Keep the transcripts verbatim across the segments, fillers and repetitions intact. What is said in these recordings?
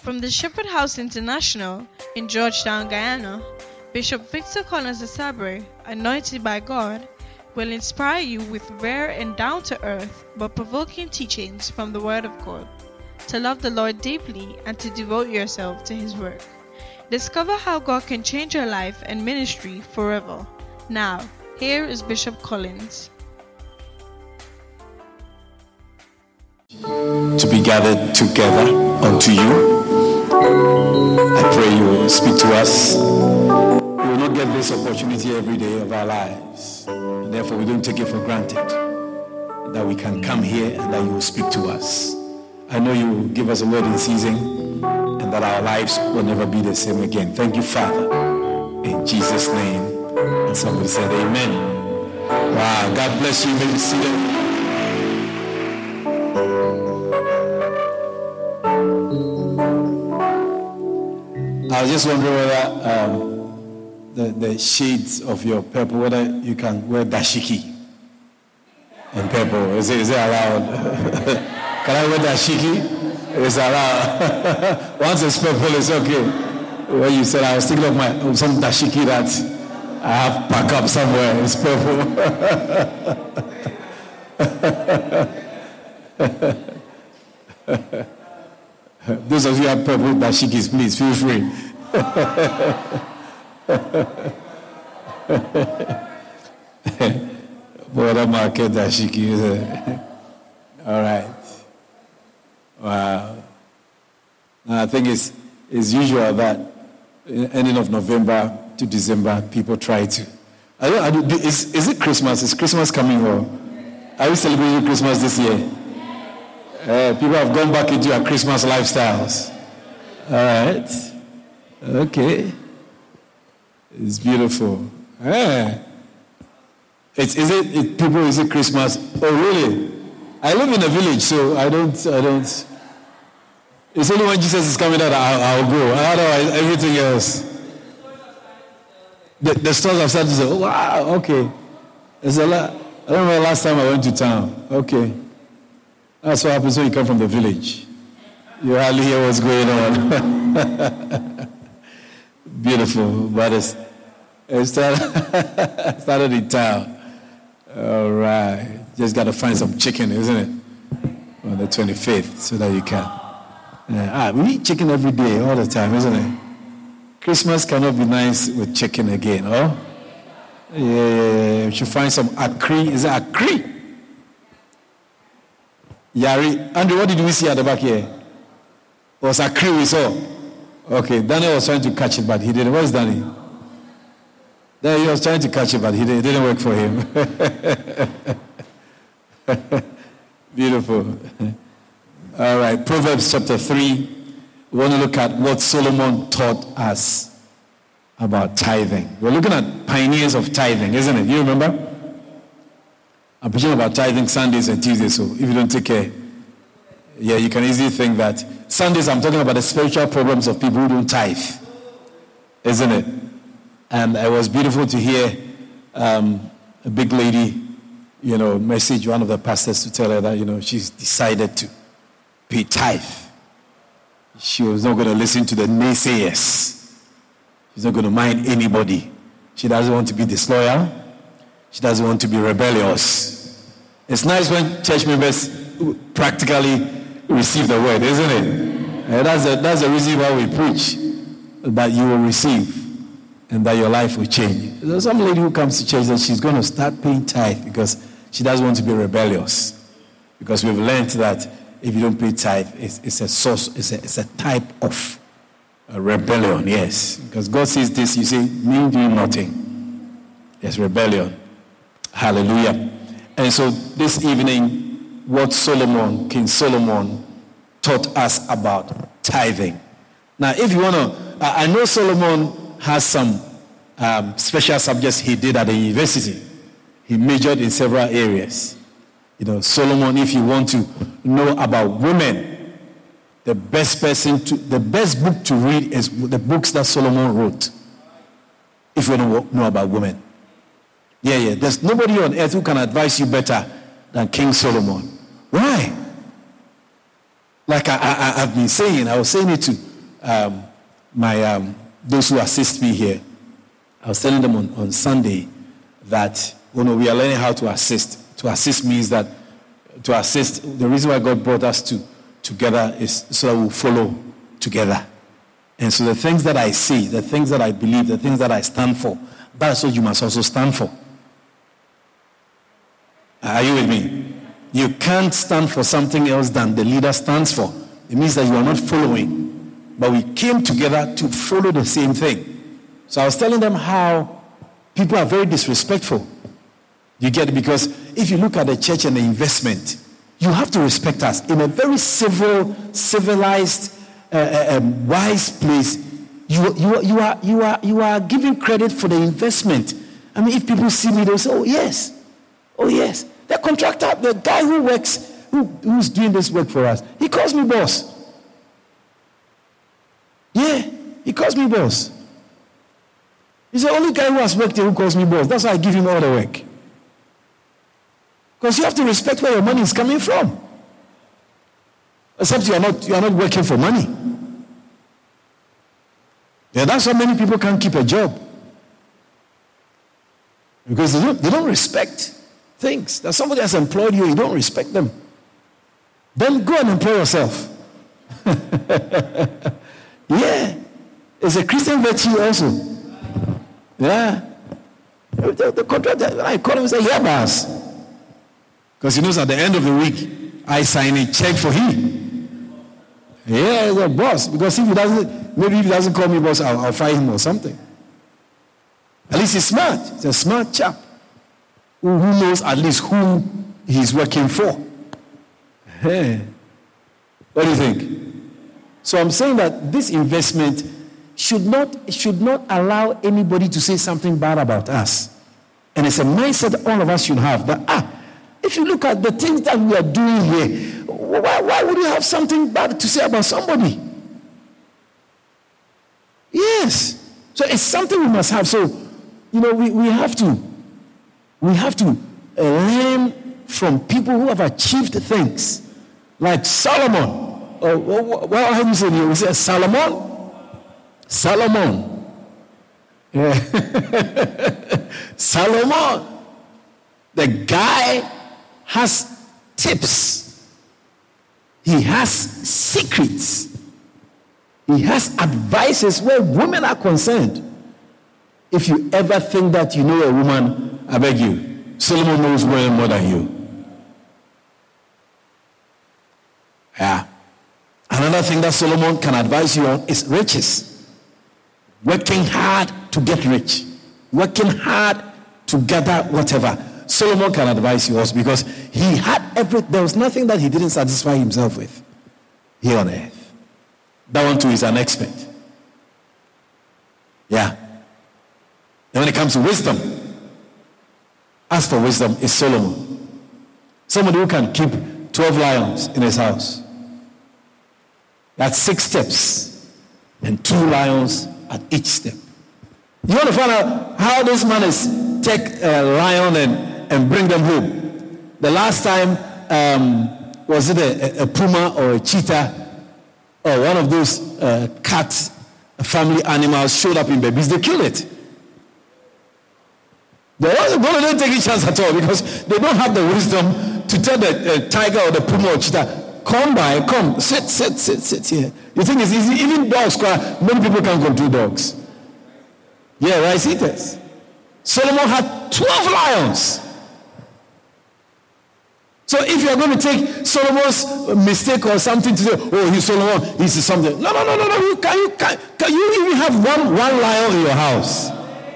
From the Shepherd House International in Georgetown, Guyana, Bishop Victor Collins Asabre, anointed by God, will inspire you with rare and down-to-earth but provoking teachings from the Word of God, to love the Lord deeply and to devote yourself to His work. Discover how God can change your life and ministry forever. Now, here is Bishop Collins. To be gathered together unto you, I pray you will speak to us. We will not get this opportunity every day of our lives. And therefore, we don't take it for granted that we can come here and that you will speak to us. I know you will give us a word in season and that our lives will never be the same again. Thank you, Father. In Jesus' name. And somebody said amen. Wow, God bless you. You may be seated. I was just wondering whether um, the, the shades of your purple, whether you can wear dashiki and purple. Is it, is it allowed? Can I wear dashiki? It's allowed. Once it's purple, it's okay. When you said, I was thinking of my of some dashiki that I have packed up somewhere. It's purple. Those of you who have purple dashikis, please feel free. What market dashiki. All right. Wow. I think it's it's usual that ending of November to December, people try to. I don't. I don't is is it Christmas? Is Christmas coming or are we celebrating Christmas this year? Uh, people have gone back into their Christmas lifestyles. All right. Okay. It's beautiful. Yeah. It's, is it, it people, is it Christmas? Oh, really? I live in a village, so I don't, I don't. It's only when Jesus is coming that I'll, I'll go. Otherwise, everything else. The, the stores have started to say, oh, wow, okay. It's a lot. I don't remember the last time I went to town. Okay. That's what happens when you come from the village. You hardly hear what's going on. Beautiful, but it's, it started, started in town. All right. Just got to find some chicken, isn't it? On the twenty-fifth, so that you can. Uh, ah, we eat chicken every day, all the time, isn't it? Christmas cannot be nice with chicken again, oh? Yeah, you should find some akri. Is it akri? Yari. Andrew, what did we see at the back here? It was a crew we saw. Okay, Daniel was trying to catch it, but he didn't. Where's Danny? There, he was trying to catch it, but he didn't, it didn't work for him. Beautiful. All right, Proverbs chapter three. We want to look at what Solomon taught us about tithing. We're looking at pioneers of tithing, isn't it? You remember? I'm preaching about tithing Sundays and Tuesdays, so if you don't take care, yeah, you can easily think that. Sundays, I'm talking about the spiritual problems of people who don't tithe, isn't it? And it was beautiful to hear um, a big lady, you know, message one of the pastors to tell her that, you know, she's decided to pay tithe. She was not going to listen to the naysayers. She's not going to mind anybody. She doesn't want to be disloyal. She doesn't want to be rebellious. It's nice when church members practically receive the word, isn't it? And that's the, that's the reason why we preach, that you will receive and that your life will change. There's some lady who comes to church that she's going to start paying tithe because she doesn't want to be rebellious. Because we've learned that if you don't pay tithe, it's, it's a source, it's a, it's a type of a rebellion, yes. Because God says this, you say, me doing nothing. It's rebellion. Hallelujah. And so this evening, what Solomon, King Solomon, taught us about tithing. Now, if you want to, I know Solomon has some um, special subjects he did at the university. He majored in several areas. You know, Solomon, if you want to know about women, the best person to, the best book to read is the books that Solomon wrote. If you want to know about women. Yeah, yeah. There's nobody on earth who can advise you better than King Solomon. Why? Like I, I, I've been saying, I was saying it to um, my um, those who assist me here, I was telling them on, on Sunday that you know, we are learning how to assist. To assist means that to assist, the reason why God brought us to together is so that we'll follow together. And so the things that I see, the things that I believe, the things that I stand for, that's what you must also stand for. Are you with me? You can't stand for something else than the leader stands for. It means that you are not following. But we came together to follow the same thing. So I was telling them how people are very disrespectful. You get it? Because if you look at the church and the investment, you have to respect us. In a very civil, civilized, uh, um, wise place, you, you, you, are, you, are, you are giving credit for the investment. I mean, if people see me, they'll say, oh, yes. Oh, yes. The contractor, the guy who works, who, who's doing this work for us, he calls me boss. Yeah, he calls me boss. He's the only guy who has worked here who calls me boss. That's why I give him all the work. Because you have to respect where your money is coming from. Except you are not, you are not working for money. Yeah, that's why many people can't keep a job. Because they don't, they don't respect things. That somebody has employed you, you don't respect them. Then go and employ yourself. Yeah. It's a Christian virtue also. Yeah. The, the contractor, I call him and say, yeah, boss. Because he knows at the end of the week, I sign a check for him. Yeah, he's a boss. Because if he doesn't, maybe if he doesn't call me boss, I'll, I'll fire him or something. At least he's smart. He's a smart chap who, who knows at least who he's working for. Hey. What do you think? So I'm saying that this investment should not, should not allow anybody to say something bad about us. And it's a mindset that all of us should have. That, ah, if you look at the things that we are doing here, why, why would you have something bad to say about somebody? Yes. So it's something we must have. So, you know, we, we have to, we have to learn from people who have achieved things. Like Solomon. Uh, what, what have you said here? We say Solomon? Solomon. Yeah. Solomon. The guy has tips. He has secrets. He has advices where women are concerned. If you ever think that you know a woman, I beg you, Solomon knows way more than you. Yeah. Another thing that Solomon can advise you on is riches. Working hard to get rich. Working hard to gather whatever. Solomon can advise you also because he had every, there was nothing that he didn't satisfy himself with here on earth. That one too is an expert. Yeah. And when it comes to wisdom, as for wisdom, is Solomon. Somebody who can keep twelve lions in his house. That's six steps and two lions at each step. You want to find out how this man is take a lion and, and bring them home. The last time, um, was it a, a puma or a cheetah or one of those uh, cat family animals showed up in babies, they killed it. They don't take a chance at all because they don't have the wisdom to tell the uh, tiger or the puma or cheetah, come by, come, sit, sit, sit, sit here. You think it's easy? Even dogs cry. Many people can't control dogs. Yeah, rice eaters. Solomon had twelve lions. So if you're going to take Solomon's mistake or something to say, oh, he's Solomon, he's something. No, no, no, no, no. You can, you can, can you even have one, one lion in your house?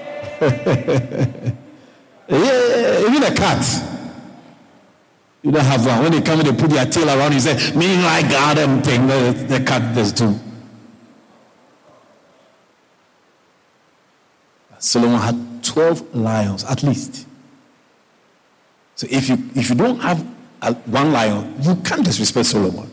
Yeah, even a cat. You don't have one. When they come in, they put their tail around you, say, me like God and thing. The, the cat does too. Solomon had twelve lions at least. So if you if you don't have a, one lion, you can't disrespect Solomon.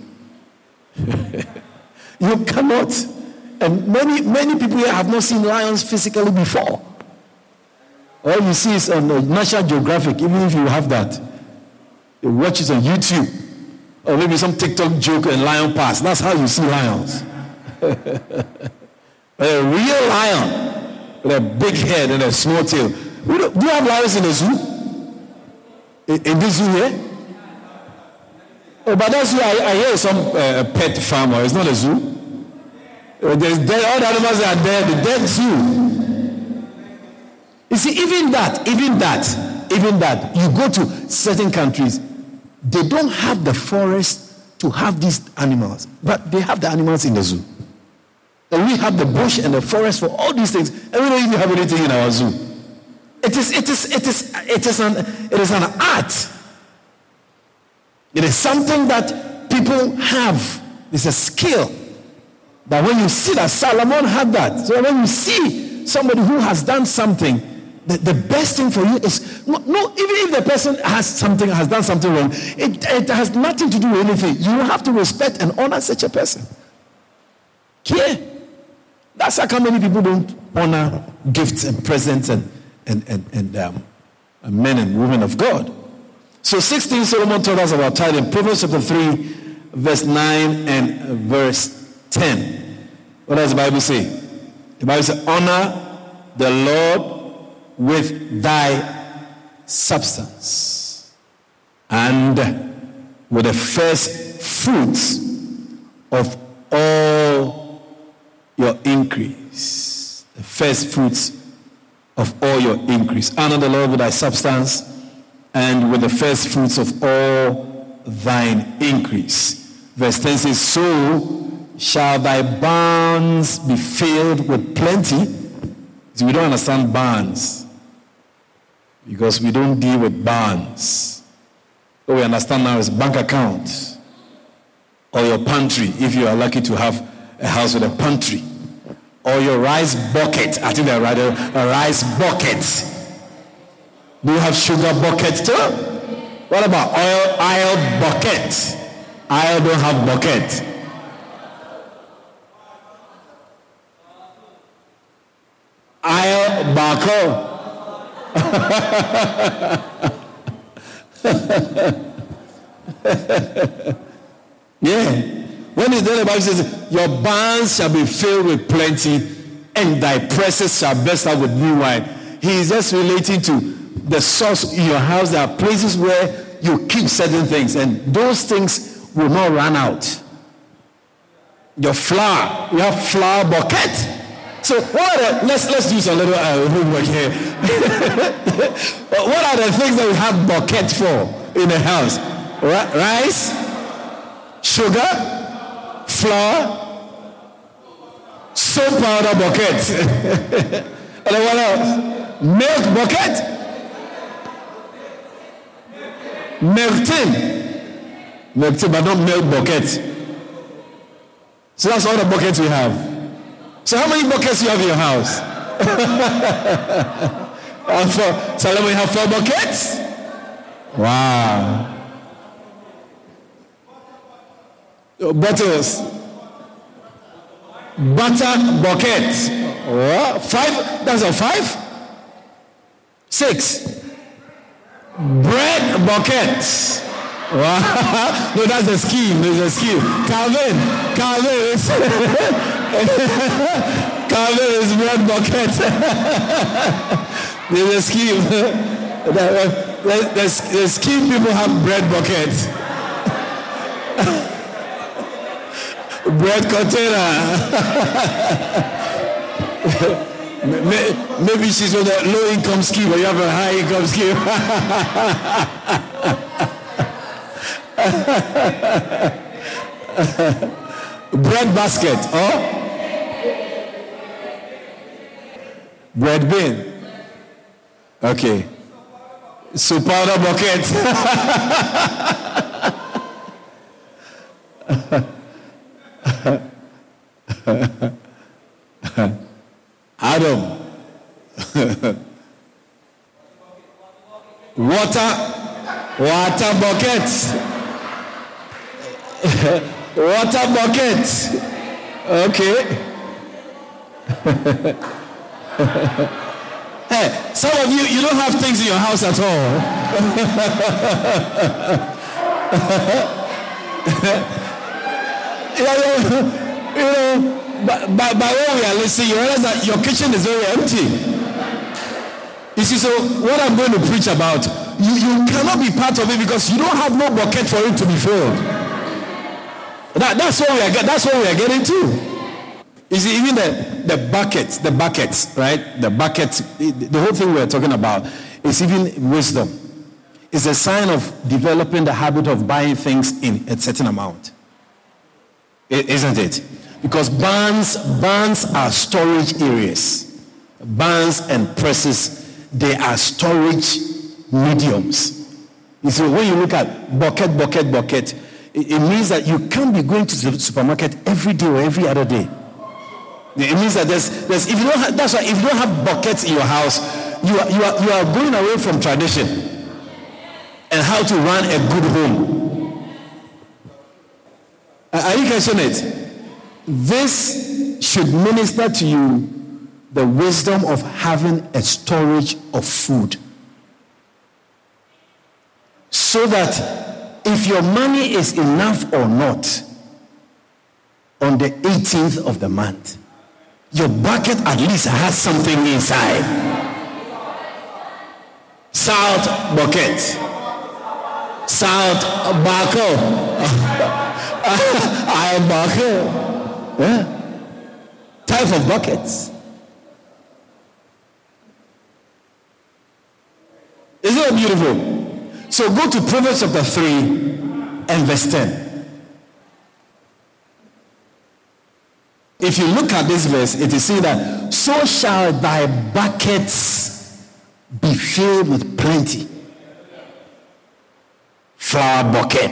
You cannot. And many many people here have not seen lions physically before. All you see is on the National Geographic, even if you have that. You watch it on YouTube. Or maybe some TikTok joke and lion pass. That's how you see lions. A real lion with a big head and a small tail. We don't, do you have lions in the zoo? In, in this zoo here? Oh, but that's zoo. I, I hear some uh, pet farmer. It's not a zoo. Uh, there's dead, all the animals are there. The dead zoo. You see, even that, even that, even that, you go to certain countries, they don't have the forest to have these animals, but they have the animals in the zoo. And we have the bush and the forest for all these things, and we don't even have anything in our zoo. It is, it is, it is, it is an, it is an art. It is something that people have. It's a skill. That when you see that Solomon had that, so when you see somebody who has done something, the, the best thing for you is no, no. Even if the person has something, has done something wrong, it, it has nothing to do with anything. You have to respect and honor such a person. Care. That's how come many people don't honor gifts and presents and and and, and um, men and women of God. So sixteen, Solomon told us about tithing. Proverbs chapter three, verse nine and verse ten. What does the Bible say? The Bible says, honor the Lord with thy substance and with the first fruits of all your increase. The first fruits of all your increase. Honor the Lord with thy substance and with the first fruits of all thine increase. Verse ten says, so shall thy barns be filled with plenty. So we don't understand barns because we don't deal with barns. What we understand now is bank account or your pantry, if you are lucky to have a house with a pantry, or your rice bucket. I think they're right, a rice bucket. Do you have sugar bucket too? What about oil, oil bucket? I don't have bucket. Oil bucket. Yeah. When it's done, the Bible says, your barns shall be filled with plenty, and thy presses shall burst out with new wine. He is just relating to the source in your house. There are places where you keep certain things, and those things will not run out. Your flour, you have flour bucket. So what are the, let's let's do some little uh, homework here. What are the things that we have bucket for in the house? R- rice, sugar, flour, soap powder bucket. And then what else? Milk bucket, milk tin, milk tin, but not milk bucket. So that's all the buckets we have. So how many buckets do you have in your house? four. So let me have four buckets. Wow. Bottles. Butter bucket. What? Five? That's a five? Six. Bread buckets. Wow. No, that's a scheme. There's a scheme. Calvin. Calvin is Calvin is bread bucket. There's a scheme. The, the, the scheme people have bread buckets. Bread container. Maybe she's on a low income scheme, but you have a high income scheme. Bread basket, oh? Bread bin. Okay. So powder bucket. Adam. Water. Water buckets. Water buckets. Okay. Hey, some of you, you don't have things in your house at all. you know, you know by, by, by what we are listening, you realize that your kitchen is very empty. You see, so what I'm going to preach about, you, you cannot be part of it because you don't have no bucket for it to be filled. That, that's what we are. That's what we are getting to. You see, even the, the buckets, the buckets, right? The buckets, the whole thing we are talking about is even wisdom. It's a sign of developing the habit of buying things in a certain amount. Isn't it? Because barns, barns are storage areas. Barns and presses, they are storage mediums. You see, when you look at bucket, bucket, bucket, it, it means that you can't be going to the supermarket every day or every other day. It means that there's, there's if you don't have, that's why if you don't have buckets in your house, you are, you are, you are going away from tradition and how to run a good home. Are you catching it? This should minister to you the wisdom of having a storage of food. So that if your money is enough or not, on the eighteenth of the month, your bucket at least has something inside. Salt bucket. Salt bucket. I bucket. Yeah. Type of buckets. Isn't it beautiful? So go to Proverbs chapter three and verse ten. If you look at this verse, it is saying that, so shall thy buckets be filled with plenty. Flour bucket,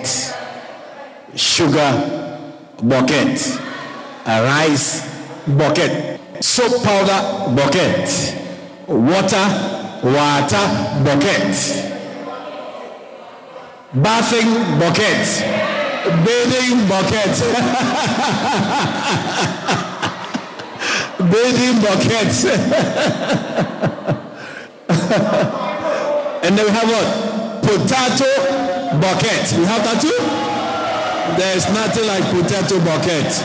sugar bucket, a rice bucket, soap powder bucket, water, water bucket, bathing bucket, bathing bucket, bathing bucket. And then we have what? Potato bucket. We have that too? There is nothing like potato bucket.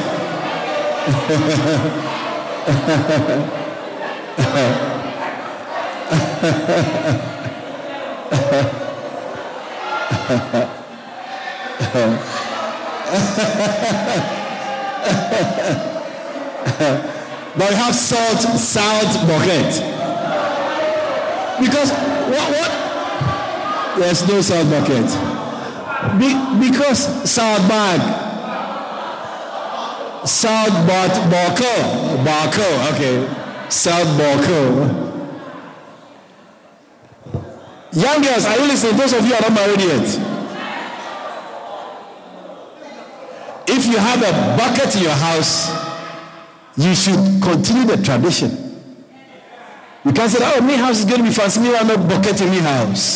But we have salt, salt bucket. Because what? What? There's no salt bucket. Be, because salt bag, salt but boko, boko. Okay, salt boko. Young girls, are you listening? Those of you are not married yet. If you have a bucket in your house, you should continue the tradition. You can't say, oh, my house is going to be fancy. Me, I'm a bucket in my house.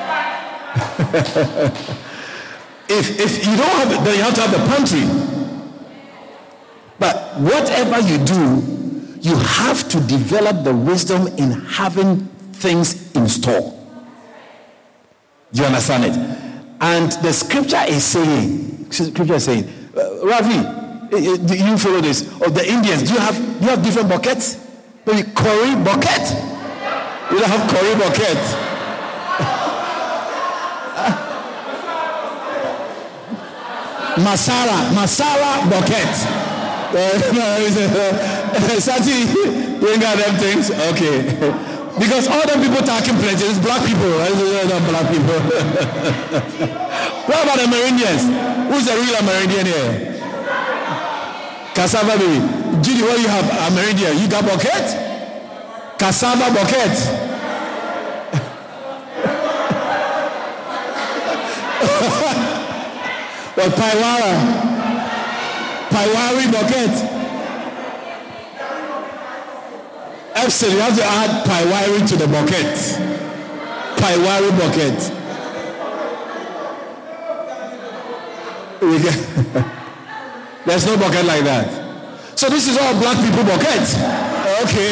if, if you don't have it, then you have to have the pantry. But whatever you do, you have to develop the wisdom in having things in store. Do you understand it? And the scripture is saying, scripture is saying, uh, Ravi, do you follow this? Or the Indians, do you have do you have different buckets? Maybe curry bucket? You don't have curry bucket. Masala, masala bucket. Sati, you ain't got them things? Okay. Because all them people talking plenty, it's black people, right? Black people. What about the Amerindians? Who's the real Amerindian here? Cassava baby. Judy, what do you have? Amerindian. You got bucket? Cassava bucket. Well, Paiwara. Paiwari bucket. Epson, you have to add Paiwari to the bucket. Paiwari bucket. There's no bucket like that. So this is all black people bucket. Okay.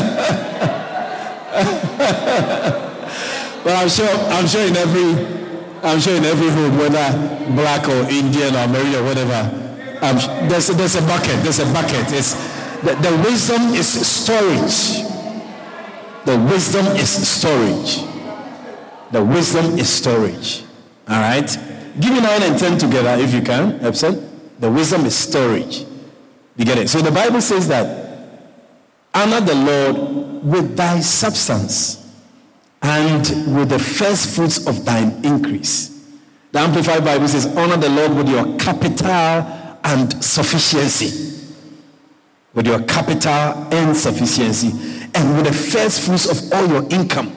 But I'm sure, I'm sure in every I'm sure in every home, whether black or Indian or American or whatever, um, there's, there's a bucket. There's a bucket. It's, the, the wisdom is storage. The wisdom is storage. The wisdom is storage. All right? Give me nine and ten together if you can, Epson. The wisdom is storage. You get it? So the Bible says that honor the Lord with thy substance and with the first fruits of thine increase. The Amplified Bible says, honor the Lord with your capital and sufficiency. With your capital and sufficiency. And with the first fruits of all your income.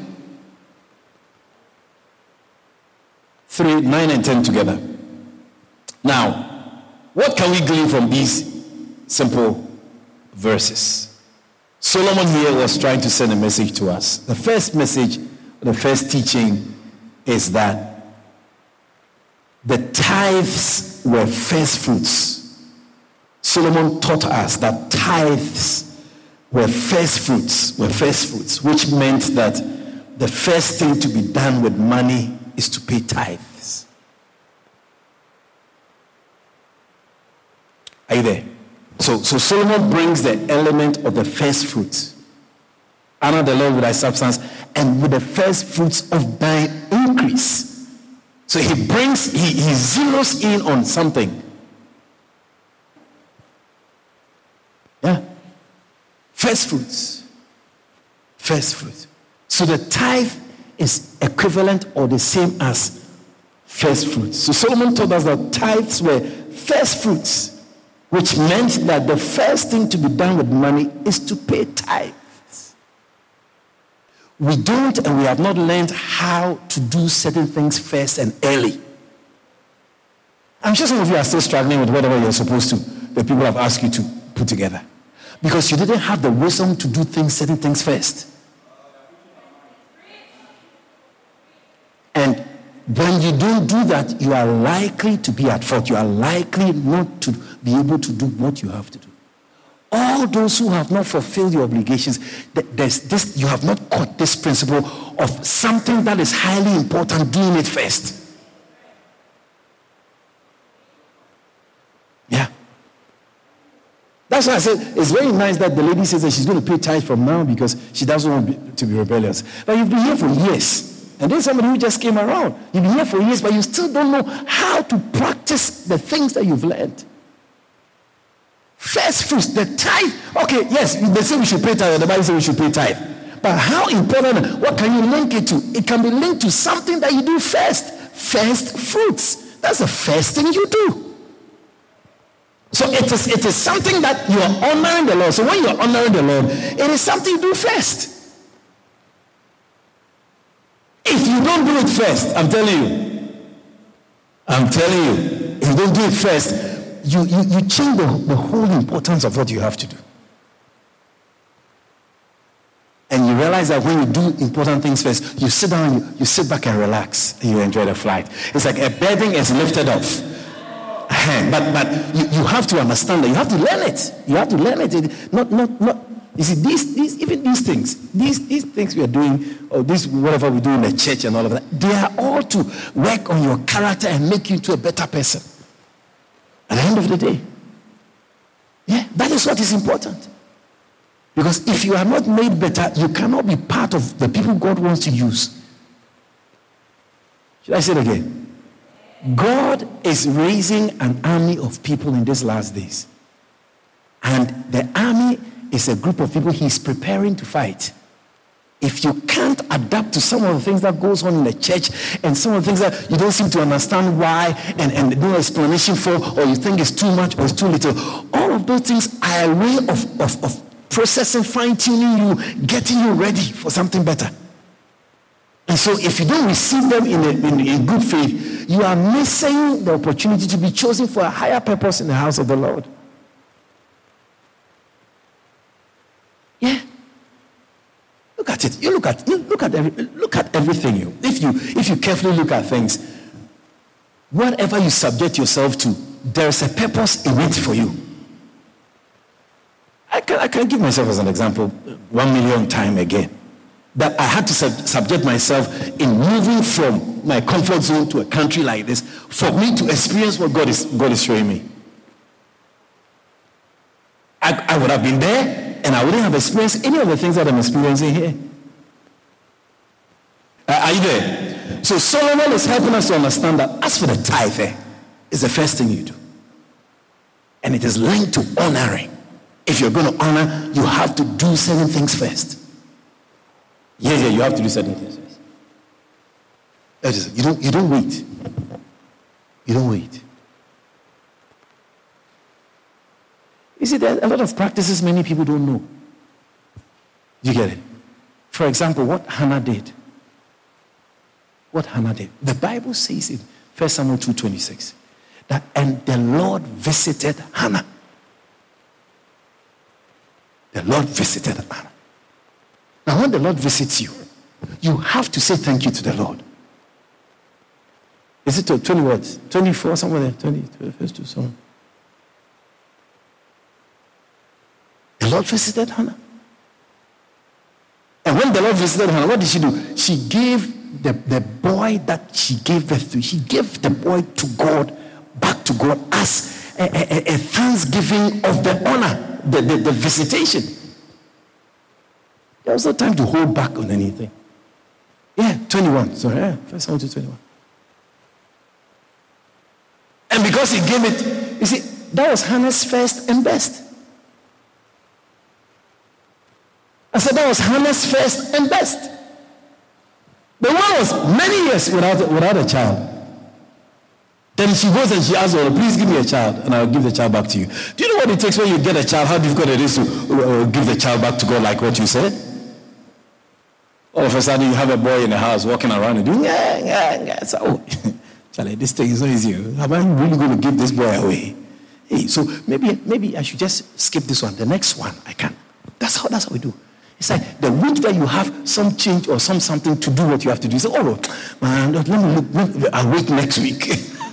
Three, nine, and ten together. Now, what can we glean from these simple verses? Solomon here was trying to send a message to us. The first message, the first teaching is that the tithes were first fruits. Solomon taught us that tithes were first fruits, were first fruits, which meant that the first thing to be done with money is to pay tithes. Are you there? So, so Solomon brings the element of the first fruits. Honor the Lord with thy substance and with the first fruits of thy increase. So he brings, he, he zeroes in on something. Yeah. First fruits. First fruits. So the tithe is equivalent or the same as first fruits. So Solomon told us that tithes were first fruits, which meant that the first thing to be done with money is to pay tithes. We don't and we have not learned how to do certain things first and early. I'm sure some of you are still struggling with whatever you're supposed to, the people have asked you to put together. Because you didn't have the wisdom to do things, certain things first. And when you don't do that, you are likely to be at fault. You are likely not to be able to do what you have to do. All those who have not fulfilled your obligations, there's this, you have not caught this principle of something that is highly important, doing it first. Yeah. That's why I said it's very nice that the lady says that she's going to pay tithe from now because she doesn't want to be rebellious. But you've been here for years. And then somebody who just came around. You've been here for years, but you still don't know how to practice the things that you've learned. First fruits, the tithe. Okay, yes, they say we should pay tithe. The Bible says we should pay tithe. But how important, what can you link it to? It can be linked to something that you do first. First fruits. That's the first thing you do. So it is, it is something that you are honoring the Lord. So when you are honoring the Lord, it is something you do first. If you don't do it first, I'm telling you, I'm telling you, if you don't do it first, you, you, you change the, the whole importance of what you have to do. And you realize that when you do important things first, you sit down, you, you sit back and relax, and you enjoy the flight. It's like a burden is lifted off. But but you, you have to understand that. You have to learn it. You have to learn it. it not, not, not. You see, these, these, even these things, these, these things we are doing, or this whatever we do in the church and all of that, they are all to work on your character and make you into a better person. At the end of the day. Yeah, that is what is important. Because if you are not made better, you cannot be part of the people God wants to use. Should I say it again? God is raising an army of people in these last days. And the army is a group of people he's preparing to fight. If you can't adapt to some of the things that goes on in the church and some of the things that you don't seem to understand why and, and no explanation for, or you think it's too much or it's too little, all of those things are a way of, of, of processing, fine-tuning you, getting you ready for something better. And so if you don't receive them in, a, in, in good faith, you are missing the opportunity to be chosen for a higher purpose in the house of the Lord. Yeah. Look at it. You look at you look at every, look at everything. You if you if you carefully look at things, whatever you subject yourself to, there is a purpose in it for you. I can I can give myself as an example one million time again. that I had to sub- subject myself in moving from my comfort zone to a country like this for me to experience what God is God is showing me. I, I would have been there and I wouldn't have experienced any of the things that I'm experiencing here. Uh, are you there? So Solomon is helping us to understand that as for the tithe, eh, it's the first thing you do. And it is linked to honoring. If you're going to honor, you have to do certain things first. Yeah, yeah, you have to do certain things first. You don't, you don't wait. You don't wait. You see, there are a lot of practices many people don't know. You get it? For example, what Hannah did. What Hannah did. The Bible says in First Samuel two twenty-six that, and the Lord visited Hannah. The Lord visited Hannah. Now, when the Lord visits you, you have to say thank you to the Lord. Is it twenty words? twenty-four, somewhere there? twenty, first to somewhere. The Lord visited Hannah. And when the Lord visited Hannah, what did she do? She gave the, the boy that she gave birth to, she gave the boy to God, back to God as a, a, a thanksgiving of the honor, the, the, the visitation. There was no time to hold back on anything. Yeah, twenty-one. Sorry, yeah, first one to twenty-one. And because he gave it, you see, that was Hannah's first and best. I said that was Hannah's first and best. The one was many years without, without a child. Then she goes and she asks, oh, please give me a child and I'll give the child back to you. Do you know what it takes when you get a child, how difficult it is to uh, give the child back to God like what you said? All of a sudden you have a boy in the house walking around and doing, yeah, yeah, yeah. So, oh, Charlie, this thing is so easy. How am I really going to give this boy away? Hey, so maybe maybe I should just skip this one. The next one, I can. That's how, that's how we do. It's like the week that you have some change or some something to do what you have to do. You say, oh, man, let me look, let me, I'll wait next week.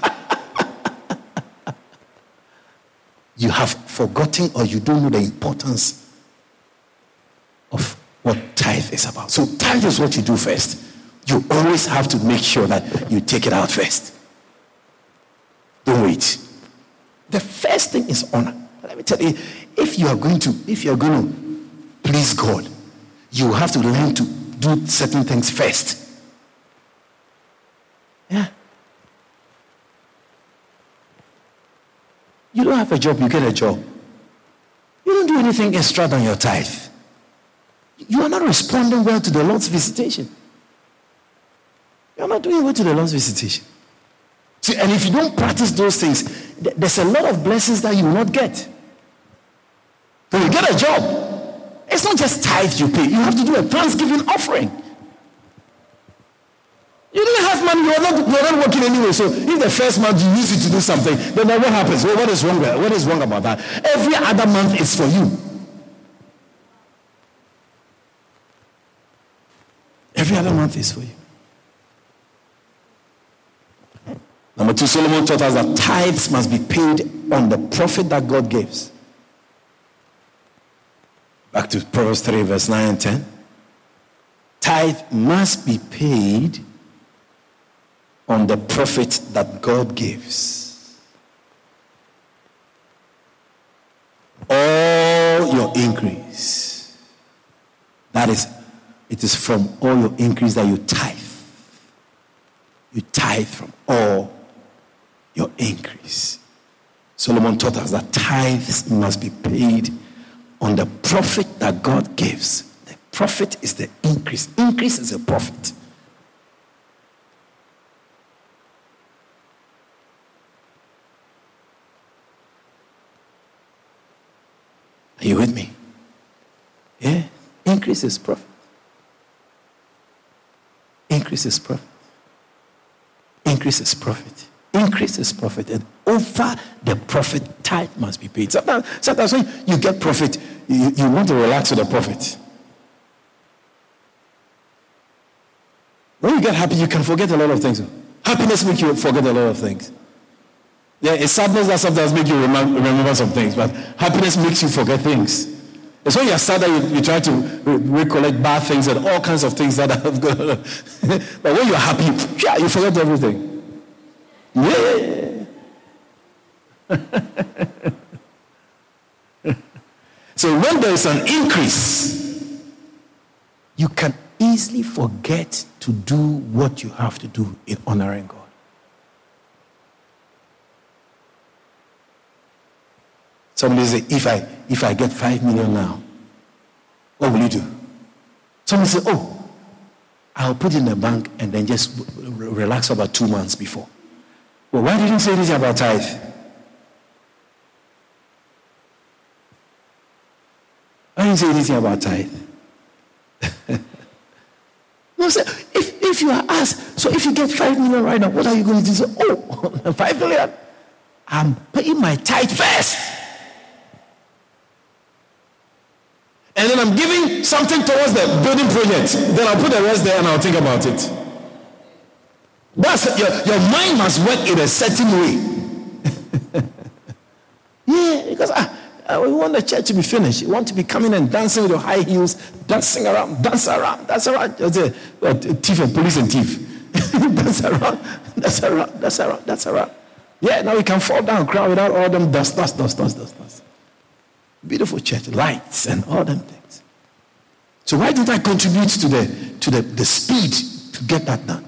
You have forgotten or you don't know the importance of what tithe is about. So tithe is what you do first. You always have to make sure that you take it out first. Don't wait. The first thing is honor. Let me tell you, if you are going to, if you are going to please God, you have to learn to do certain things first. Yeah. You don't have a job, you get a job. You don't do anything extra than your tithe. You are not responding well to the Lord's visitation. You are not doing well to the Lord's visitation. See, and if you don't practice those things, there's a lot of blessings that you will not get. When you get a job, it's not just tithe you pay. You have to do a thanksgiving offering. You didn't have money, you're not, you're not working anyway. So if the first month you use it to do something, then what happens? Well, what is wrong? What is wrong about that? Every other month is for you. Every other month is for you. Number two, Solomon taught us that tithes must be paid on the profit that God gives. Back to Proverbs three, verse nine and ten. Tithe must be paid on the profit that God gives. All your increase. That is, it is from all your increase that you tithe. You tithe from all your increase. Solomon taught us that tithes must be paid on the profit that God gives. The profit is the increase. Increase is a profit. Are you with me? Yeah? Increase is profit. Increase is profit. Increase is profit. Increase is profit. And over the profit, tithe must be paid. Sometimes, sometimes when you get profit, you, you want to relax with the profit. When you get happy, you can forget a lot of things. Happiness makes you forget a lot of things. Yeah, it's sadness that sometimes makes you remember, remember some things, but happiness makes you forget things. It's when you're sad that you, you try to re- recollect bad things and all kinds of things that have gone on. But when you're happy, yeah, you forget everything. Yeah. So when there is an increase, you can easily forget to do what you have to do in honoring God. Somebody say, if I if I get five million now, what will you do? Somebody say, oh, I'll put it in the bank and then just relax about two months before. Well, why didn't you say anything about tithe? Why didn't you say anything about tithe? No, sir, if, if you are asked, so if you get five million right now, what are you going to do? Say, oh, five million? I'm paying my tithe first. And then I'm giving something towards the building project. Then I'll put the rest there and I'll think about it. That's your, your mind must work in a certain way. Yeah, because I, I want the church to be finished. You want to be coming and dancing with your high heels, dancing around, dance around, dance around. That's a, a thief and police and thief. Dance around, dance around, dance around, dance around. Yeah, now we can fall down, cry without all them dust, dust, dust, dust, dust, dust. Beautiful church, lights and all them things. So why didn't I contribute to the to the, the speed to get that done?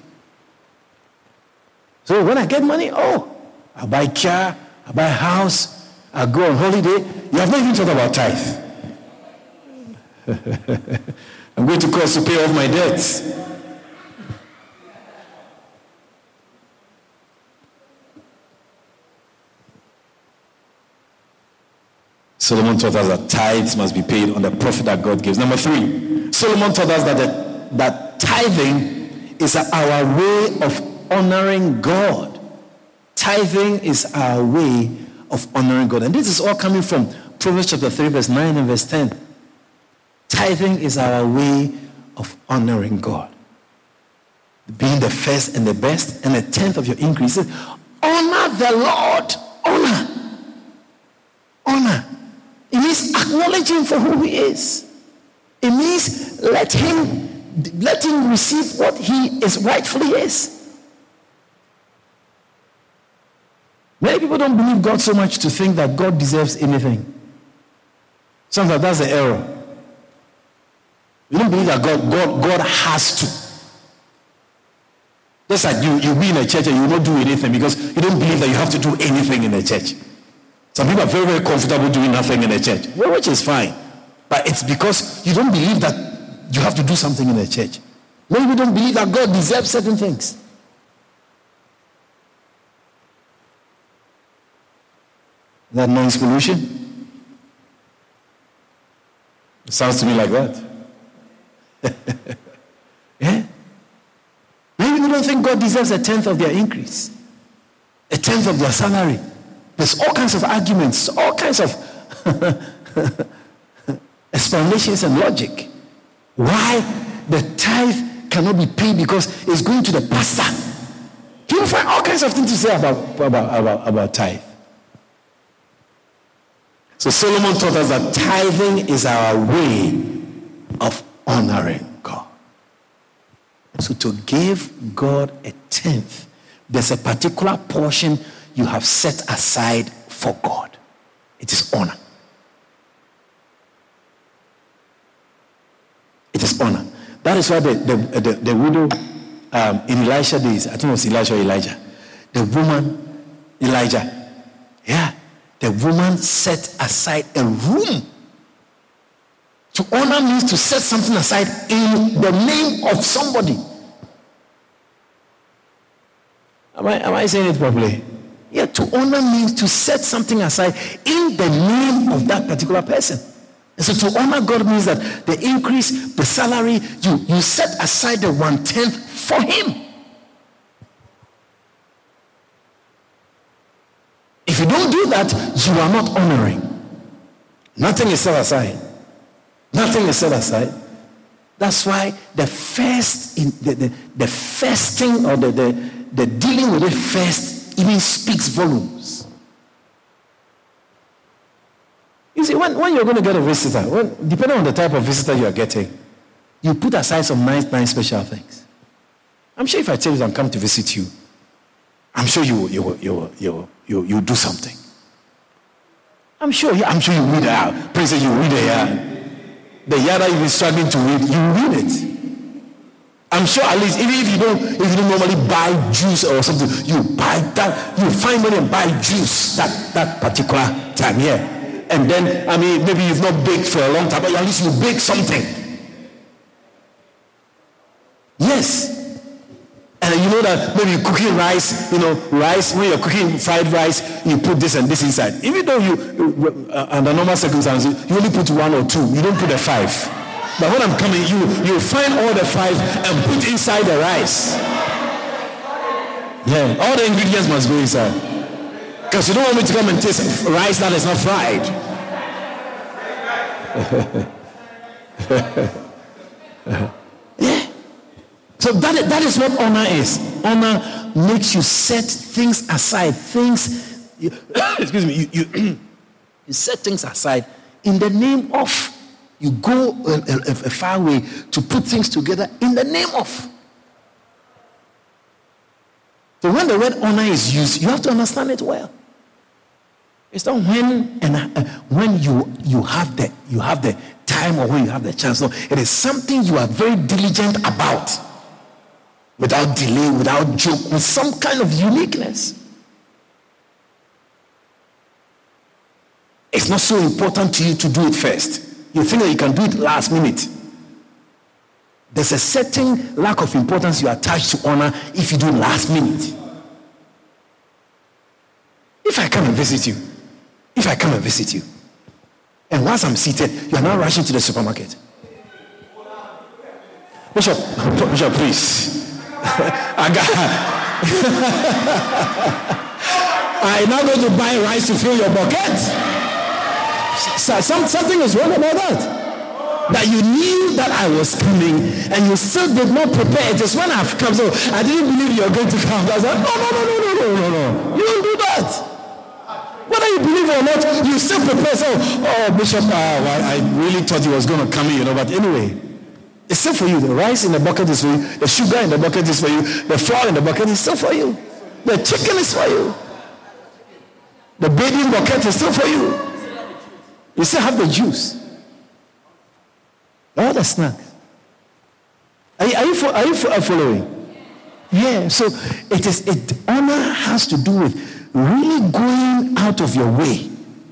So when I get money, oh, I buy a car, I buy a house, I go on holiday. You have not even thought about tithe. I'm going to cost to pay off my debts. Solomon taught us that tithes must be paid on the profit that God gives. Number three, Solomon taught us that, the, that tithing is our way of honoring God. Tithing is our way of honoring God. And this is all coming from Proverbs chapter three, verse nine and verse ten. Tithing is our way of honoring God. Being the first and the best and a tenth of your increase. Honor the Lord. Honor. Honor. It means acknowledge him for who he is. It means let him let him receive what he is rightfully is. Many people don't believe God so much to think that God deserves anything. Sometimes that's the error. You don't believe that God, God, God has to. Just like you, you'll be in a church and you will not do anything because you don't believe that you have to do anything in a church. Some people are very, very comfortable doing nothing in a church, which is fine. But it's because you don't believe that you have to do something in a church. Many people don't believe that God deserves certain things. Is that noise pollution? It sounds to me like that. Yeah? Many people don't think God deserves a tenth of their increase, a tenth of their salary. There's all kinds of arguments, all kinds of explanations and logic. Why the tithe cannot be paid because it's going to the pastor. You will find all kinds of things to say about, about, about, about tithe. So Solomon taught us that tithing is our way of honoring God. So to give God a tenth, there's a particular portion you have set aside for God. It is honor. It is honor. That is why the, the, the, the widow um, in Elisha days, I think it was Elisha or Elijah, the woman, Elijah, yeah, the woman set aside a room. To honor means to set something aside in the name of somebody. Am I, am I saying it properly? Yeah, to honor means to set something aside in the name of that particular person. And so to honor God means that the increase, the salary, you, you set aside the one-tenth for him. If you don't do that, you are not honoring. Nothing is set aside. Nothing is set aside. That's why the first, in, the, the, the first thing or the, the, the dealing with it first even speaks volumes. You see, see, when, when you're going to get a visitor, when, depending on the type of visitor you are getting, you put aside some nice, nice special things. I'm sure if I tell you I'm coming to visit you, I'm sure you you you you you you do something. I'm sure. Yeah, I'm sure you read out. Praise you read a yard. The yard that you've been struggling to read, you read it. I'm sure at least even if you don't if you don't normally buy juice or something, you buy that. You find money and buy juice that that particular time. Yeah. And then I mean maybe you've not baked for a long time, but at least you bake something. Yes. And you know that maybe you're cooking rice, you know, rice, when you're cooking fried rice, you put this and this inside. Even though you, uh, under normal circumstances, you only put one or two. You don't put a five. But when I'm coming, you, you find all the five and put inside the rice. Yeah, all the ingredients must go inside. Because you don't want me to come and taste rice that is not fried. Yeah. So that, that is what honor is. Honor makes you set things aside. Things, you, excuse me, you, you, you set things aside in the name of, you go a, a, a far way to put things together in the name of. So when the word honor is used, you have to understand it well. It's not when and uh, when you you have the you have the time or when you have the chance. No, it is something you are very diligent about. Without delay, without joke, with some kind of uniqueness. It's not so important to you to do it first. You think that you can do it last minute. There's a certain lack of importance you attach to honor if you do it last minute. If I come and visit you, if I come and visit you, and once I'm seated, you are now rushing to the supermarket. Bishop, Bishop, please. I got I now going to buy rice to fill your bucket. So, some, something is wrong about that. That you knew that I was coming and you still did not prepare. It is when I've come. So I didn't believe you were going to come. I was like, no, no, no, no, no, no, no, no. You don't do that. Whether you believe it or not, you still prepare. So, oh, Bishop, uh, I, I really thought he was going to come in, you know, but anyway. It's still for you. The rice in the bucket is for you. The sugar in the bucket is for you. The flour in the bucket is still for you. The chicken is for you. The baby bucket is still for you. You still have the juice. All the snacks. Are you, are you, are you following? Yeah. So it is. It honor has to do with really going out of your way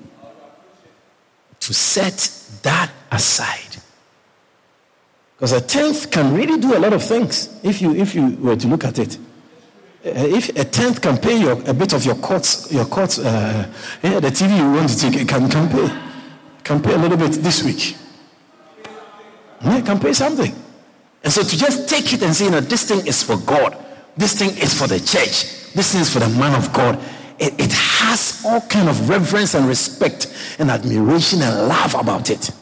to set that aside. Because a tenth can really do a lot of things if you if you were to look at it. If a tenth can pay your, a bit of your courts, your courts, uh, yeah, the T V you want to take, it can, can pay, can pay a little bit this week. Yeah, it can pay something. And so to just take it and say, you know, this thing is for God, this thing is for the church, this thing is for the man of God. It, it has all kind of reverence and respect and admiration and love about it.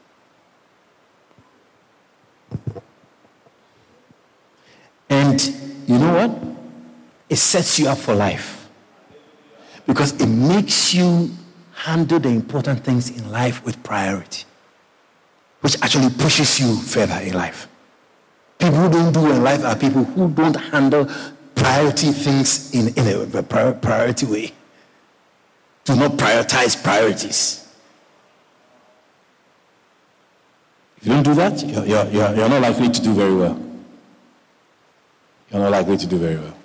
And you know what? It sets you up for life. Because it makes you handle the important things in life with priority. Which actually pushes you further in life. People who don't do in life are people who don't handle priority things in, in a priority way. Do not prioritize priorities. If you don't do that, you're, you're, you're, you're not likely to do very well. You're not likely to do very well.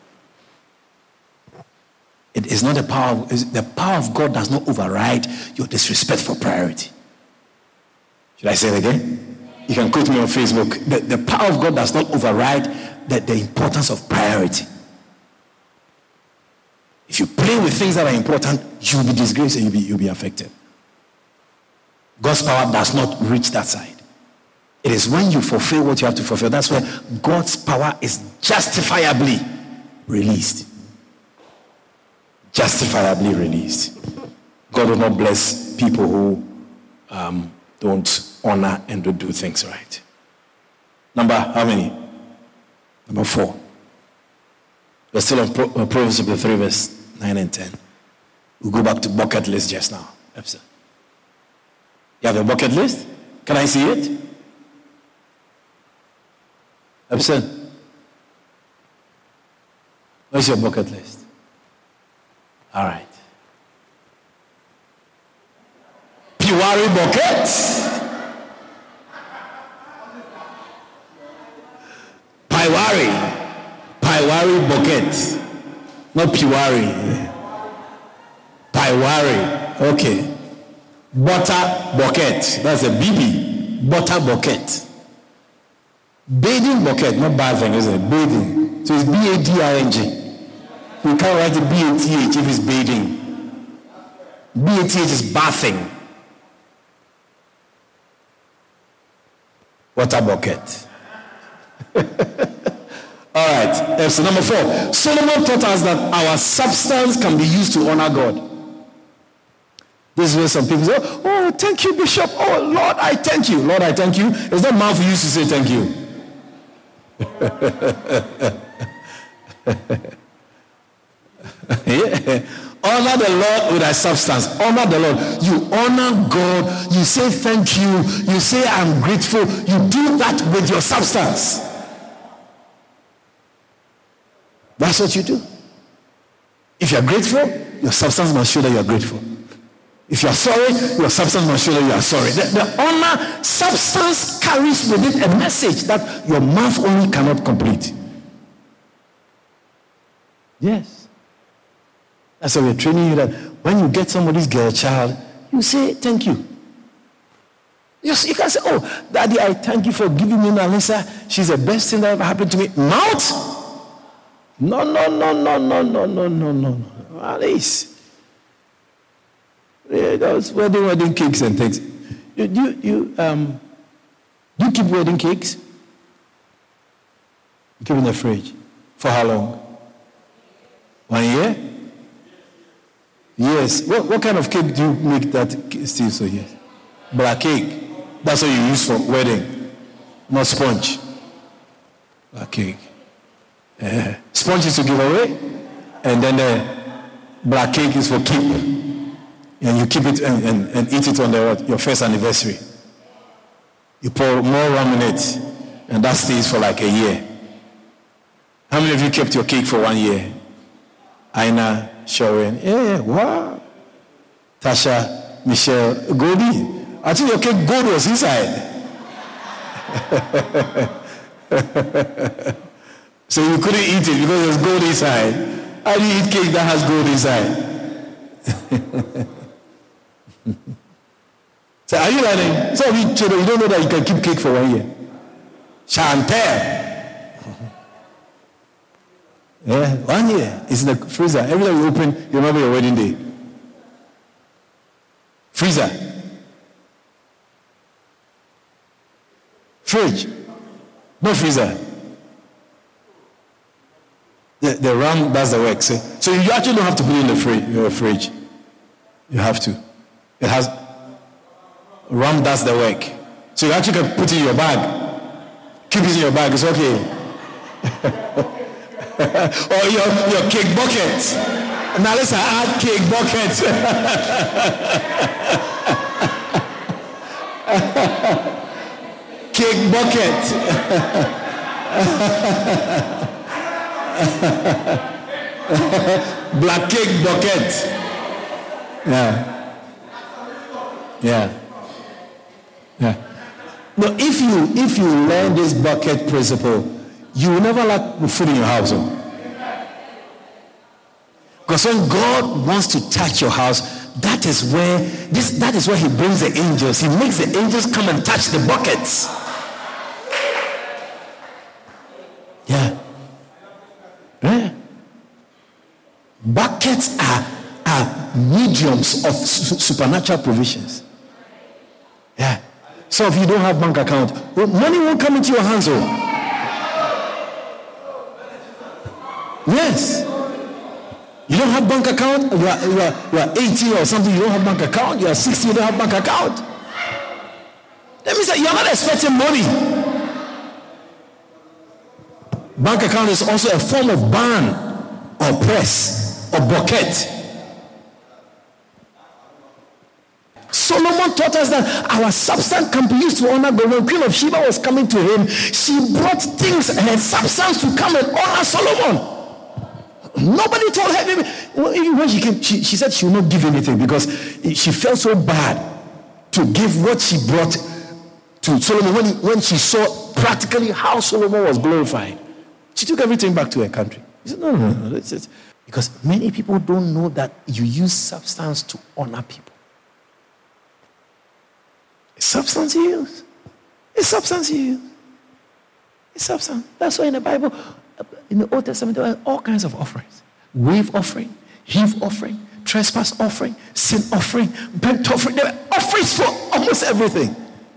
It is not the power of, the power of God does not override your disrespect for priority. Should I say it again? You can quote me on Facebook. The, the power of God does not override the, the importance of priority. If you play with things that are important, you'll be disgraced and you'll be, you'll be affected. God's power does not reach that side. It is when you fulfill what you have to fulfill. That's where God's power is justifiably released. Justifiably released. God will not bless people who um, don't honor and don't do things right. Number how many? Number four. We're still on Pro- uh, Proverbs chapter three, verse nine and ten. We'll go back to bucket list just now. You have a bucket list? Can I see it? Epson, where's your bucket list? All right. Piwari bucket. Piwari. Piwari bucket. Not Piwari. Piwari. Okay. Butter bucket. That's a B B. Butter bucket. Bathing bucket. Not bathing, is it? Bathing. So it's B A D I N G. You can't write it B A T H if it's bathing. B A T H is bathing. Water bucket. All right. So number four. Solomon taught us that our substance can be used to honor God. This is where some people say, oh, thank you, Bishop. Oh, Lord, I thank you. Lord, I thank you. It's not mouth you used to say thank you. Yeah. Honor the Lord with thy substance. Honor the Lord. You honor God. You say thank you. You say I'm grateful. You do that with your substance. That's what you do. If you're grateful, your substance must show that you're grateful. If you're sorry, your substance must show that you are sorry. The, the honor substance carries with it a message that your mouth only cannot complete. Yes. That's why we're training you that when you get somebody's girl child, you say thank you. You, you can say, oh, Daddy, I thank you for giving me Nalisa. She's the best thing that ever happened to me. Mouth? No, no, no, no, no, no, no, no, no. Alice. Yeah, those wedding, wedding cakes and things. You, you, you, um, do you keep wedding cakes? You keep in the fridge. For how long? One year? Yes. What, what kind of cake do you make that still so yes? Black cake. That's what you use for wedding. Not sponge. Black cake. Yeah. Sponge is to give away. And then the black cake is for keep. And you keep it and, and, and eat it on the, your first anniversary. You pour more rum in it. And that stays for like a year. How many of you kept your cake for one year? Aina, Sharon, yeah, wow. Tasha, Michelle, Goldie. I think your cake gold was inside. So you couldn't eat it because there's gold inside. How do you eat cake that has gold inside? So are you learning? Some of you children, you don't know that you can keep cake for one year. Chantel. Yeah, one year. It's in the freezer. Every time you open, you remember your wedding day. Freezer. Fridge. No freezer. The, the ram does the work. So, so you actually don't have to put it in the fridge, your fridge. You have to. It has, ram does the work. So you actually can put it in your bag. Keep it in your bag. It's okay. Or your, your cake bucket. Now let's add cake bucket. Cake bucket. Black cake bucket. Yeah. Yeah. Yeah. No, if you if you learn this bucket principle, you will never lack food in your house. Because when God wants to touch your house, that is where this that is where he brings the angels. He makes the angels come and touch the buckets. Yeah. Yeah. Buckets are, are mediums of su- supernatural provisions. Yeah. So if you don't have bank account, well, money won't come into your hands. Oh. Yes. You don't have bank account, you are, you, are, you are eighty or something, you don't have bank account, you are sixty, you don't have bank account. That means that you are not expecting money. Bank account is also a form of barn or press or bucket. Solomon Solomon taught us that our substance can be used to honor God. When Queen of Sheba was coming to him, she brought things, her substance, to come and honor Solomon. Nobody told her. Well, even when she came, she, she said she would not give anything because she felt so bad to give what she brought to Solomon when, he, when she saw practically how Solomon was glorified. She took everything back to her country. She said, no, no, no, no. It's, it's, because many people don't know that you use substance to honor people. It's substance you use. It's substance you use. It's substance. That's why in the Bible, in the Old Testament, there are all kinds of offerings. Wave offering, heave offering, trespass offering, sin offering, burnt offering. There are offerings for almost everything.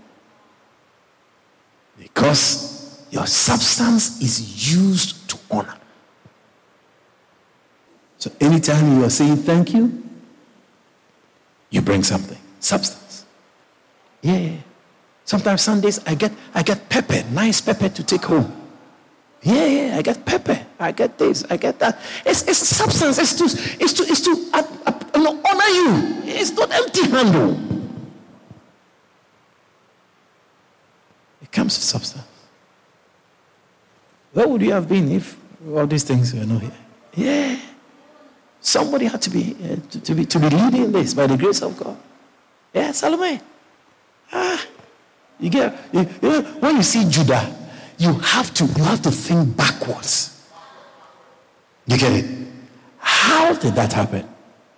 Because your substance is used to honor. So anytime you are saying thank you, you bring something. Substance. Yeah, yeah. Sometimes Sundays I get I get pepper, nice pepper to take home. Yeah, yeah, I get pepper. I get this, I get that. It's it's substance. It's to it's to it's to uh, uh, honor you. It's not empty handle. It comes to substance. Where would you have been if all these things were not here? Yeah. Somebody had to be uh, to, to be to be leading this by the grace of God. Yeah, Salome. Ah, you get you, you know, when you see Judah, you have to you have to think backwards. You get it? How did that happen?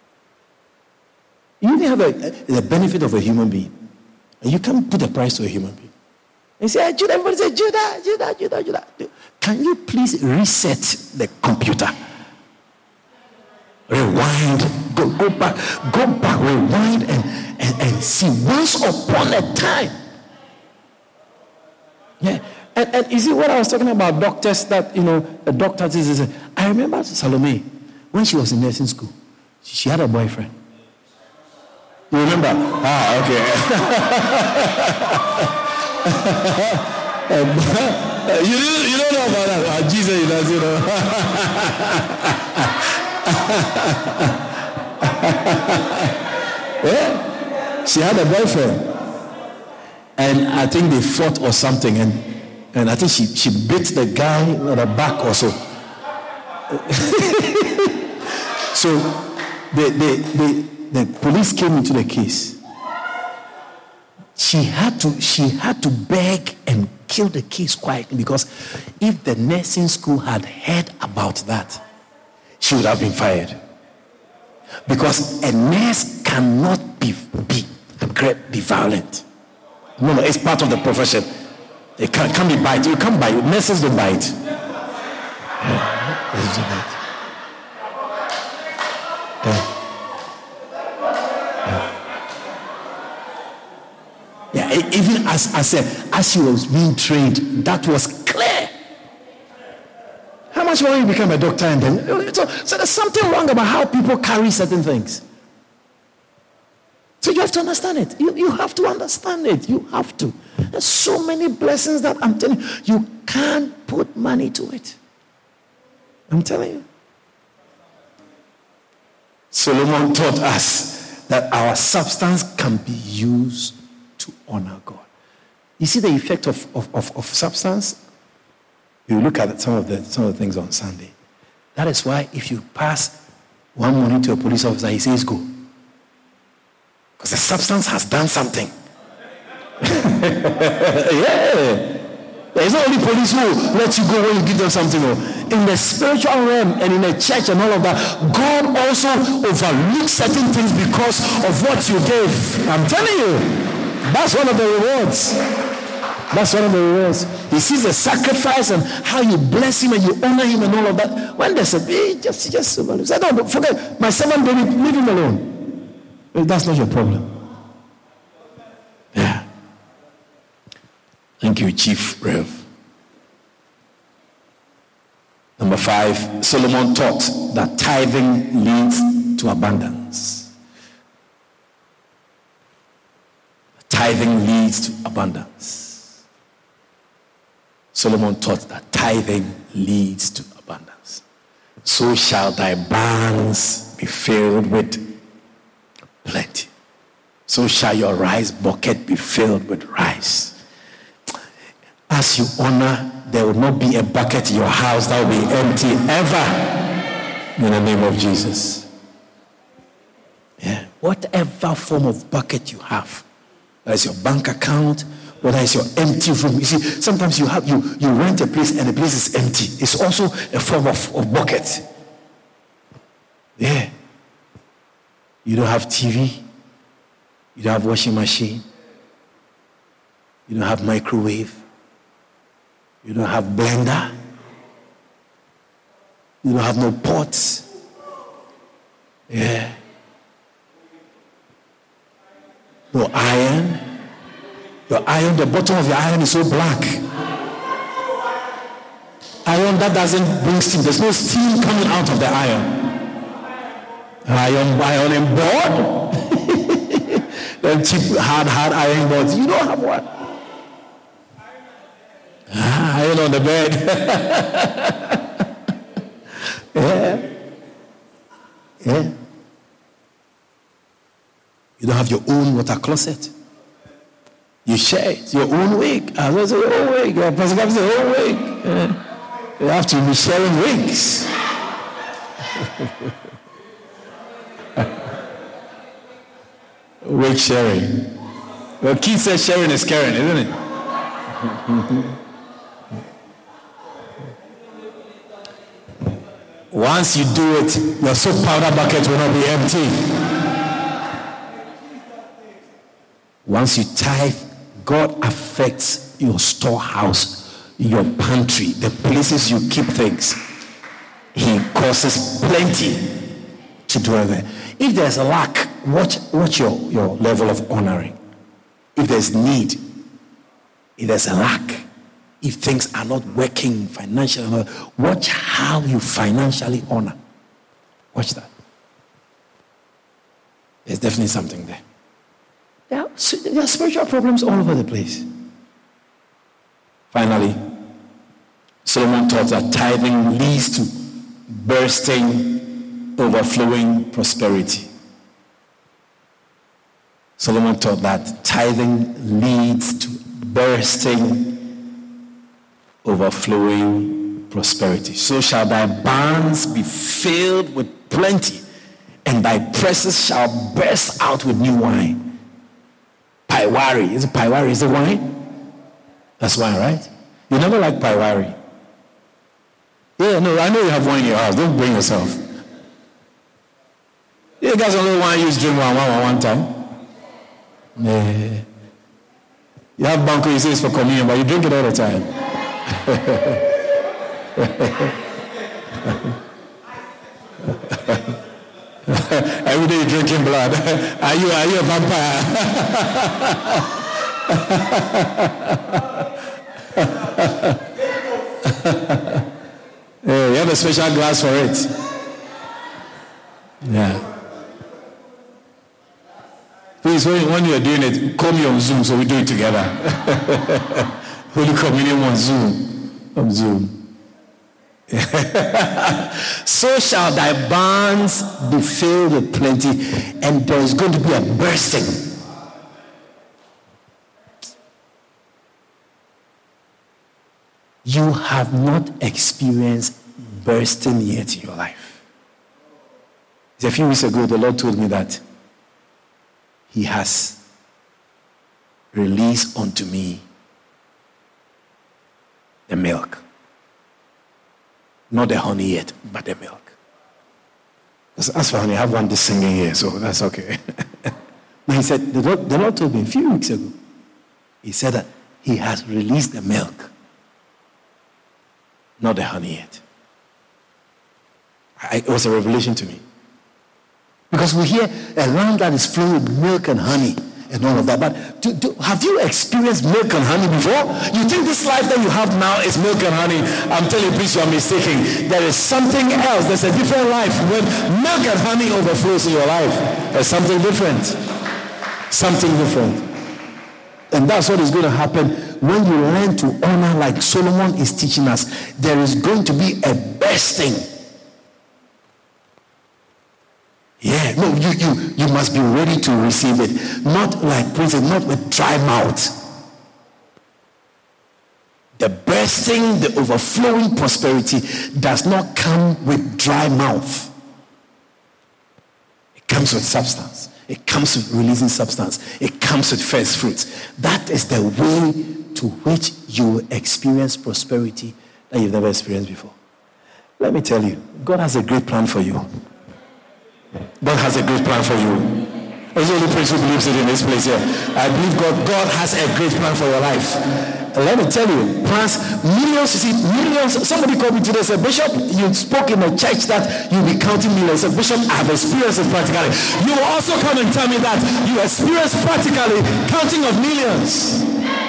You only have a, a, the benefit of a human being, and you can't put a price to a human being. And say, Judah, everybody say, Judah, Judah, Judah, Judah. Can you please reset the computer? Rewind, go, go back, go back, rewind and, and, and see once upon a time. Yeah. And, and you see what I was talking about, doctors that, you know, a doctor is, is, I remember Salome, when she was in nursing school, she had a boyfriend. You remember? Ah, okay. you, you don't know about that. Ah, Jesus, he does, you know. Yeah? She had a boyfriend. And I think they fought or something. And, and I think she, she bit the guy on the back or so. So the, the, the, the police came into the case. She had to she had to beg and kill the case quietly, because if the nursing school had heard about that, she would have been fired. Because a nurse cannot be be, be violent. No, no, it's part of the profession. It can't, can't be bite. You can't bite. Nurses don't bite. Yeah. Yeah. Yeah, even as as a, as she was being trained, that was clear. How much more you become a doctor and then so, so there's something wrong about how people carry certain things. So you have to understand it. You, you have to understand it. You have to. There's so many blessings that I'm telling you, you can't put money to it. I'm telling you. Solomon taught us that our substance can be used to honor God. You see the effect of, of, of, of substance? You look at some of the some of the things on Sunday. That is why if you pass one money to a police officer, he says go. Because the substance has done something. Yeah. There is not only police who let you go when you give them something. In the spiritual realm and in the church and all of that, God also overlooks certain things because of what you gave. I'm telling you. That's one of the rewards. That's one of the rewards. He sees the sacrifice and how you bless him and you honor him and all of that. When there's a big, just, just, say, no, forget, my servant David, leave him alone. That's not your problem. Yeah. Thank you, Chief Rev. Number five, Solomon taught that tithing leads to abundance. Tithing leads to abundance. Solomon taught that tithing leads to abundance. So shall thy barns be filled with plenty. So so shall your rice bucket be filled with rice. As you honor, there will not be a bucket in your house that will be empty ever. In the name of Jesus. Yeah. Whatever form of bucket you have, whether it's your bank account, whether it's your empty room. You see, sometimes you have you you rent a place and the place is empty. It's also a form of, of bucket. Yeah. You don't have T V. You don't have washing machine. You don't have microwave. You don't have blender. You don't have no pots. Yeah. No iron. Your iron, the bottom of your iron is so black. Iron that doesn't bring steam. There's no steam coming out of the iron. Iron, iron and board. Them cheap, hard, hard iron boards. You don't have one. Ah, iron on the bed. Yeah. Yeah. You don't have your own water closet. You share it, your own wig. I was your own wig. Your pastor has your own wig. Yeah. You have to be sharing wigs. Wig sharing. Well, Keith says sharing is caring, isn't it? Once you do it, your soap powder bucket will not be empty. Once you tithe, God affects your storehouse, your pantry, the places you keep things. He causes plenty to dwell there. If there's a lack, watch, watch your, your level of honoring. If there's need, if there's a lack, if things are not working financially, watch how you financially honor. Watch that. There's definitely something there. There are, there are spiritual problems all over the place. Finally, Solomon taught that tithing leads to bursting, overflowing prosperity. Solomon taught that tithing leads to bursting, overflowing prosperity. So shall thy barns be filled with plenty, and thy presses shall burst out with new wine. Paiwari. Is it Paiwari? Is it wine? That's wine, right? You never like Paiwari. Yeah, no, I know you have wine in your house. Don't bring yourself. You guys only wine you drink one, one, one time. Yeah. You have banco, you say it's for communion, but you drink it all the time. Every day you're drinking blood. Are you, are you a vampire? Yeah, you have a special glass for it. Yeah. Please, when you're doing it, call me on Zoom so we do it together. Holy Communion on Zoom. On Zoom. So shall thy barns be filled with plenty, and there is going to be a bursting. You have not experienced bursting yet in your life. A few weeks ago, the Lord told me that He has released unto me the milk. Not the honey yet, but the milk. As for honey, I have one this singing here, so that's okay. Now he said, the Lord, the Lord told me a few weeks ago, He said that He has released the milk, not the honey yet. I, it was a revelation to me. Because we hear a land that is flowing with milk and honey and all of that. But do, do, have you experienced milk and honey before? You think this life that you have now is milk and honey? I'm telling you, please, you are mistaken. There is something else. There's a different life. When milk and honey overflows in your life, there's something different. Something different. And that's what is going to happen when you learn to honor like Solomon is teaching us. There is going to be a bursting. Yeah. Yeah, no, you, you, you must be ready to receive it. Not like prison, not with dry mouth. The bursting, the overflowing prosperity does not come with dry mouth. It comes with substance. It comes with releasing substance. It comes with first fruits. That is the way to which you will experience prosperity that you've never experienced before. Let me tell you, God has a great plan for you. God has a great plan for you. There's the only person who believes it in this place here. I believe God, God has a great plan for your life. And let me tell you, plans, millions, you see, millions. Somebody called me today and said, Bishop, you spoke in a church that you'll be counting millions. I said, Bishop, I have experienced it practically. You will also come and tell me that you experience practically counting of millions.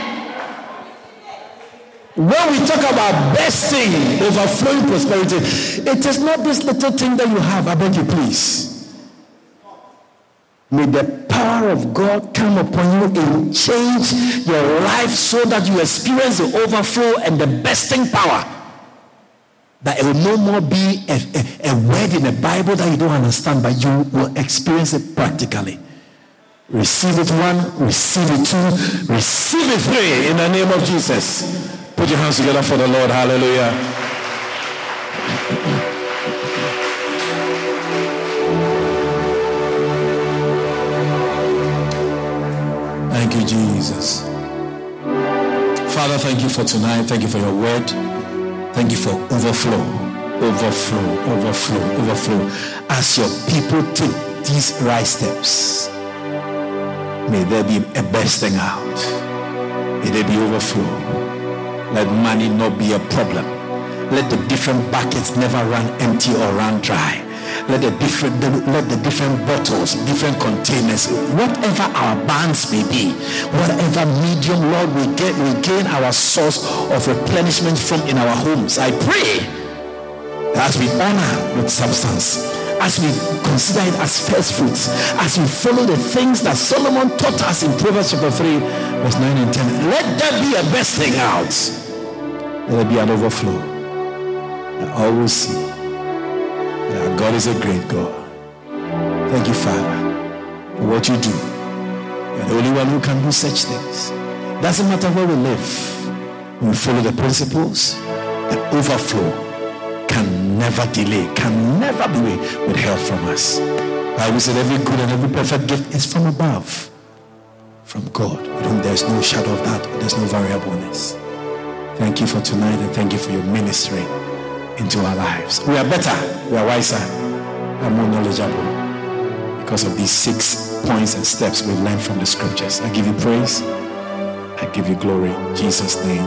When we talk about bursting, overflowing prosperity, it is not this little thing that you have. I beg you, please. May the power of God come upon you and change your life so that you experience the overflow and the bursting power. That it will no more be a, a, a word in the Bible that you don't understand, but you will experience it practically. Receive it one, receive it two, receive it three in the name of Jesus. Put your hands together for the Lord. Hallelujah. Thank you, Jesus. Father, thank you for tonight. Thank you for your word. Thank you for overflow, overflow, overflow, overflow. As your people take these right steps, may there be a bursting out. May there be overflow. Let money not be a problem. Let the different buckets never run empty or run dry. Let the different let the different bottles, different containers, whatever our bands may be, whatever medium, Lord, we get we gain our source of replenishment from in our homes. I pray that as we honor with substance, as we consider it as first fruits, as we follow the things that Solomon taught us in Proverbs chapter three, verse nine and ten, let there be a bursting out. Let there be an overflow. I always see that God is a great God. Thank you, Father, for what you do. You're the only one who can do such things. Doesn't matter where we live. When we follow the principles, the overflow can never delay, can never be withheld from us. The Bible said every good and every perfect gift is from above, from God, with whom there is no shadow of doubt, there's no variableness. Thank you for tonight, and thank you for your ministry into our lives. We are better, we are wiser, we are more knowledgeable because of these six points and steps we've learned from the scriptures. I give you praise, I give you glory. In Jesus' name,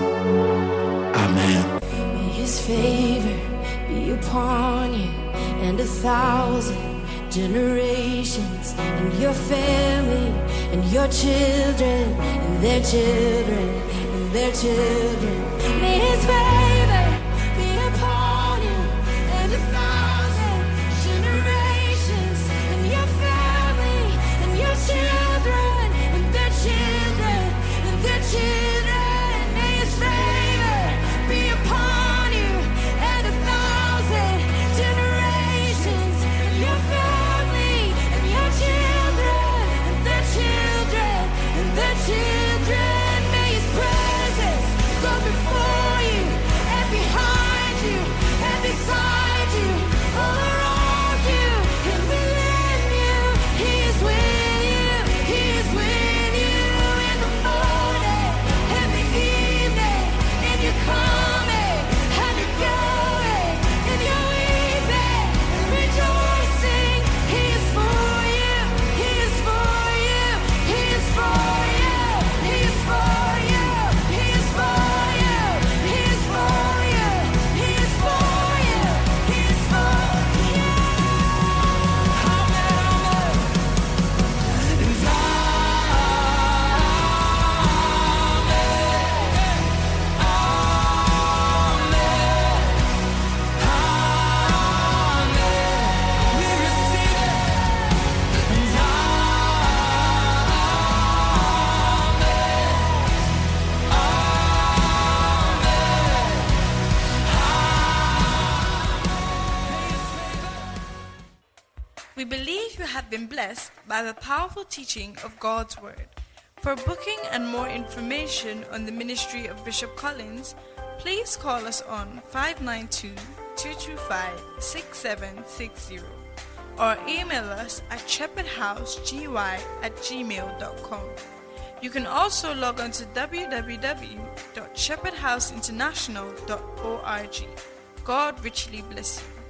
amen. May his favor be upon you and a thousand generations, and your family and your children and their children and their children. May his favor be upon you and a thousand generations, and your family and your children and their children and their children. May his favor be upon you and a thousand generations, and your family and your children and their children and their children. May his presence go before you. believe you have been blessed by the powerful teaching of God's Word. For booking and more information on the ministry of Bishop Collins, please call us on five nine two, two two five, six seven six zero or email us at shepherdhousegy at gmail dot com. You can also log on to w w w dot shepherd house international dot org. God richly bless you.